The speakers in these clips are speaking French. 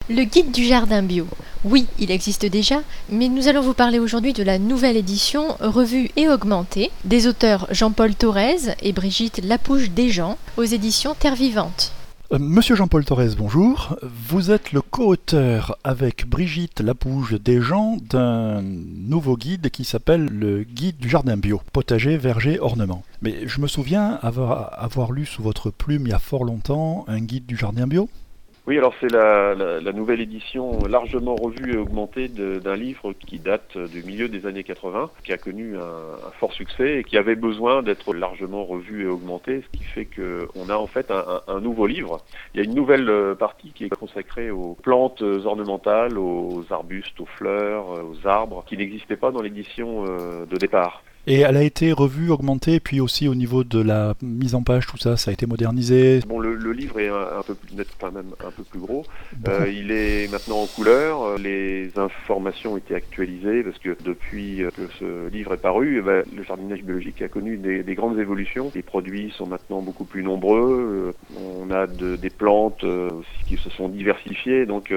Le guide du jardin bio. Oui, il existe déjà, mais nous allons vous parler aujourd'hui de la nouvelle édition, revue et augmentée, des auteurs Jean-Paul Thorez et Brigitte Lapouche-Desjean, aux éditions Terre Vivante. Monsieur Jean-Paul Thorez, bonjour. Vous êtes le co-auteur avec Brigitte Lapouche-Desjean d'un nouveau guide qui s'appelle le guide du jardin bio, potager, verger, ornement. Mais je me souviens avoir lu sous votre plume il y a fort longtemps un guide du jardin bio. Oui, alors c'est la nouvelle édition largement revue et augmentée d'un livre qui date du milieu des années 80, qui a connu un fort succès et qui avait besoin d'être largement revu et augmenté, ce qui fait qu'on a en fait un nouveau livre. Il y a une nouvelle partie qui est consacrée aux plantes ornementales, aux arbustes, aux fleurs, aux arbres, qui n'existaient pas dans l'édition de départ. Et elle a été revue, augmentée, puis aussi au niveau de la mise en page, tout ça, ça a été modernisé. Bon, le livre est un peu plus net, enfin même un peu plus gros. Il est maintenant en couleur. Les informations ont été actualisées parce que depuis que ce livre est paru, le jardinage biologique a connu des grandes évolutions. Les produits sont maintenant beaucoup plus nombreux. On a des plantes aussi qui se sont diversifiées, donc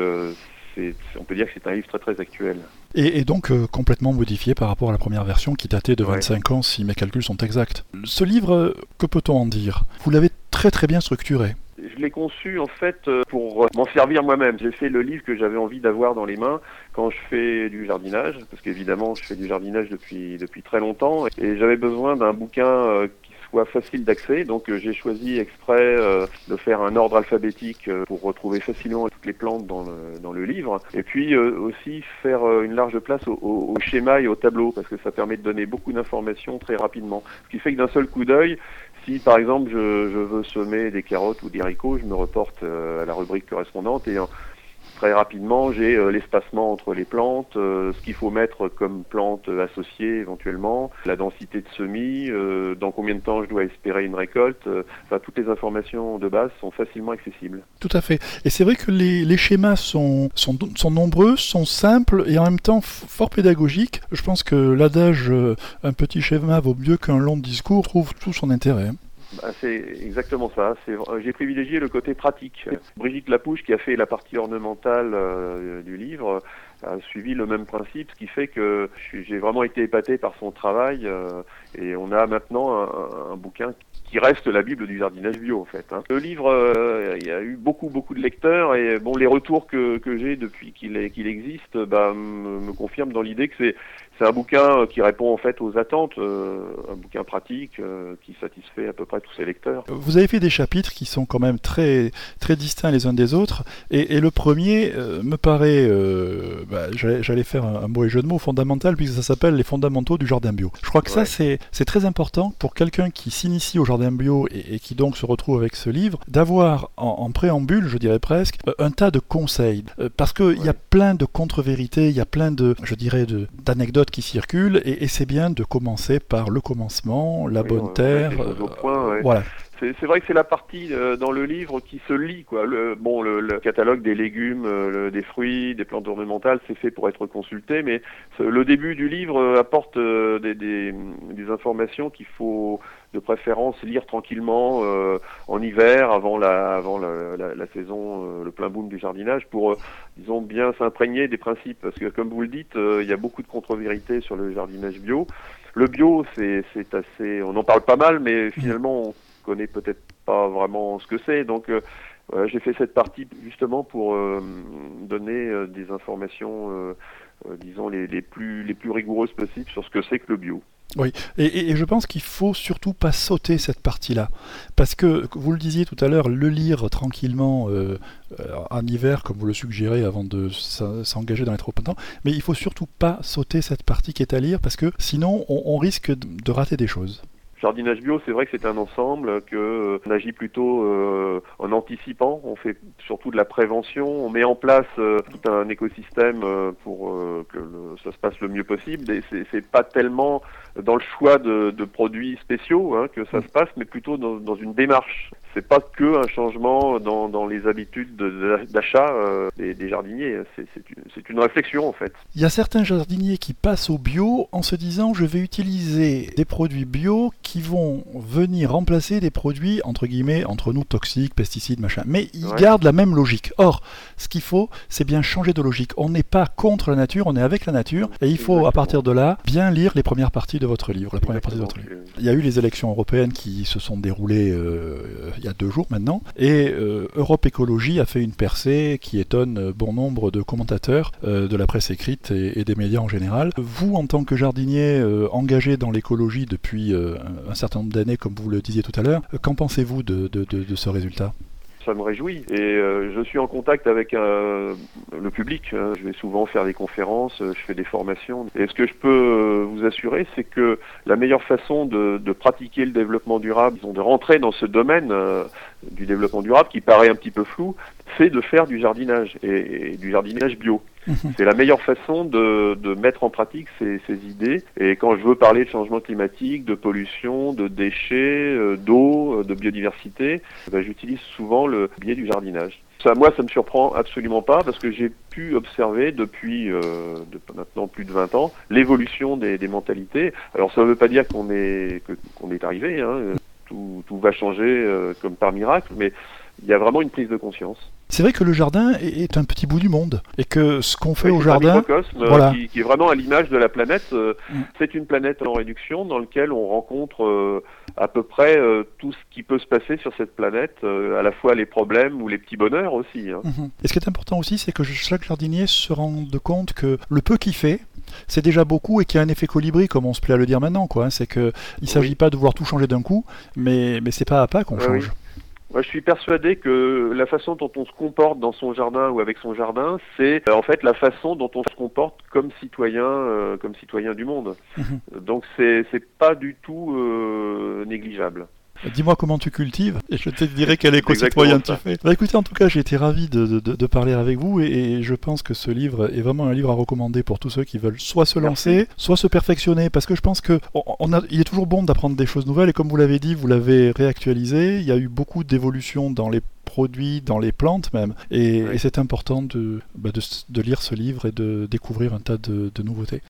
on peut dire que c'est un livre très très actuel. Et donc complètement modifié par rapport à la première version qui datait de 25 ans si mes calculs sont exacts. Ce livre, que peut-on en dire? Vous l'avez très très bien structuré. Je l'ai conçu en fait pour m'en servir moi-même. J'ai fait le livre que j'avais envie d'avoir dans les mains quand je fais du jardinage, parce qu'évidemment je fais du jardinage depuis très longtemps, et j'avais besoin d'un bouquin qui soit facile d'accès, donc j'ai choisi exprès de faire un ordre alphabétique pour retrouver facilement toutes les plantes dans le livre, et puis aussi faire une large place au schéma et au tableau, parce que ça permet de donner beaucoup d'informations très rapidement, ce qui fait que d'un seul coup d'œil, si par exemple je veux semer des carottes ou des haricots, je me reporte à la rubrique correspondante et très rapidement j'ai l'espacement entre les plantes, ce qu'il faut mettre comme plantes associées éventuellement, la densité de semis, dans combien de temps je dois espérer une récolte, toutes les informations de base sont facilement accessibles. Tout à fait. Et c'est vrai que les schémas sont nombreux, sont simples et en même temps fort pédagogiques. Je pense que l'adage un petit schéma vaut mieux qu'un long discours trouve tout son intérêt. C'est exactement ça. J'ai privilégié le côté pratique. Brigitte Lapouche, qui a fait la partie ornementale du livre, a suivi le même principe, ce qui fait que j'ai vraiment été épaté par son travail et on a maintenant un bouquin qui reste la Bible du jardinage bio en fait. Le livre, il y a eu beaucoup de lecteurs et bon, les retours que j'ai depuis qu'il existe me confirment dans l'idée que c'est un bouquin qui répond en fait aux attentes, un bouquin pratique qui satisfait à peu près tous ses lecteurs. Vous avez fait des chapitres qui sont quand même très très distincts les uns des autres et le premier me paraît, j'allais faire un mauvais jeu de mots, fondamental puisque ça s'appelle les fondamentaux du jardin bio. Je crois que ça c'est très important pour quelqu'un qui s'initie au jardin bio et qui donc se retrouve avec ce livre, d'avoir en préambule, je dirais presque, un tas de conseils parce qu'il y a plein de contre-vérités, il y a plein d'anecdotes qui circulent et c'est bien de commencer par le commencement, la bonne terre. Voilà. C'est vrai que c'est la partie dans le livre qui se lit, quoi. Le catalogue des légumes, des fruits, des plantes ornementales, c'est fait pour être consulté, mais le début du livre apporte des informations qu'il faut de préférence lire tranquillement en hiver, avant la saison, le plein boom du jardinage, pour disons bien s'imprégner des principes, parce que comme vous le dites, il y a beaucoup de contre-vérités sur le jardinage bio. Le bio, c'est assez, on en parle pas mal, mais finalement on connaît peut-être pas vraiment ce que c'est, donc j'ai fait cette partie justement pour donner des informations disons les plus rigoureuses possibles sur ce que c'est que le bio. Oui, et je pense qu'il faut surtout pas sauter cette partie-là, parce que, vous le disiez tout à l'heure, le lire tranquillement en hiver, comme vous le suggérez, avant de s'engager dans les trop temps, mais il faut surtout pas sauter cette partie qui est à lire, parce que sinon on risque de rater des choses. Jardinage bio, c'est vrai que c'est un ensemble, on agit plutôt en anticipant, on fait surtout de la prévention, on met en place tout un écosystème pour que ça se passe le mieux possible, et c'est pas tellement dans le choix de produits spéciaux que ça se passe, mais plutôt dans une démarche. c'est pas que un changement dans les habitudes d'achat des jardiniers. C'est une réflexion en fait. Il y a certains jardiniers qui passent au bio en se disant je vais utiliser des produits bio qui vont venir remplacer des produits entre guillemets entre nous toxiques, pesticides, machin. Mais ils gardent la même logique. Or, ce qu'il faut, c'est bien changer de logique. On n'est pas contre la nature, on est avec la nature et il faut à partir de là bien lire les premières parties de votre livre. Il y a eu les élections européennes qui se sont déroulées il y a 2 jours maintenant et Europe Écologie a fait une percée qui étonne bon nombre de commentateurs de la presse écrite et des médias en général. Vous, en tant que jardinier engagé dans l'écologie depuis un certain nombre d'années, comme vous le disiez tout à l'heure, qu'en pensez-vous de ce résultat ? Ça me réjouit et je suis en contact avec le public. Je vais souvent faire des conférences, je fais des formations. Et ce que je peux vous assurer, c'est que la meilleure façon de pratiquer le développement durable, de rentrer dans ce domaine du développement durable qui paraît un petit peu flou, c'est de faire du jardinage et du jardinage bio. C'est la meilleure façon de mettre en pratique ces idées. Et quand je veux parler de changement climatique, de pollution, de déchets, d'eau, de biodiversité, j'utilise souvent le biais du jardinage. Moi, ça me surprend absolument pas parce que j'ai pu observer depuis maintenant plus de 20 ans l'évolution des mentalités. Alors ça ne veut pas dire qu'on est arrivé, hein. Tout va changer comme par miracle, mais il y a vraiment une prise de conscience. C'est vrai que le jardin est un petit bout du monde et que ce qu'on fait au c'est jardin, un microcosme qui est vraiment à l'image de la planète. C'est une planète en réduction dans laquelle on rencontre à peu près tout ce qui peut se passer sur cette planète, à la fois les problèmes ou les petits bonheurs aussi. Hein. Et ce qui est important aussi, c'est que chaque jardinier se rende compte que le peu qu'il fait, c'est déjà beaucoup et qu'il y a un effet colibri, comme on se plaît à le dire maintenant, quoi. C'est qu'il ne s'agit pas de vouloir tout changer d'un coup, mais c'est pas à pas qu'on change. Moi, je suis persuadé que la façon dont on se comporte dans son jardin ou avec son jardin, c'est en fait la façon dont on se comporte comme citoyen du monde. Donc c'est pas du tout négligeable. Dis-moi comment tu cultives et je te dirai quel éco-citoyen tu fais. Écoutez, en tout cas, j'ai été ravi de parler avec vous et je pense que ce livre est vraiment un livre à recommander pour tous ceux qui veulent soit se lancer, soit se perfectionner, parce que je pense que il est toujours bon d'apprendre des choses nouvelles et comme vous l'avez dit, vous l'avez réactualisé, il y a eu beaucoup d'évolutions dans les produits, dans les plantes même, et c'est important de lire ce livre et de découvrir un tas de nouveautés.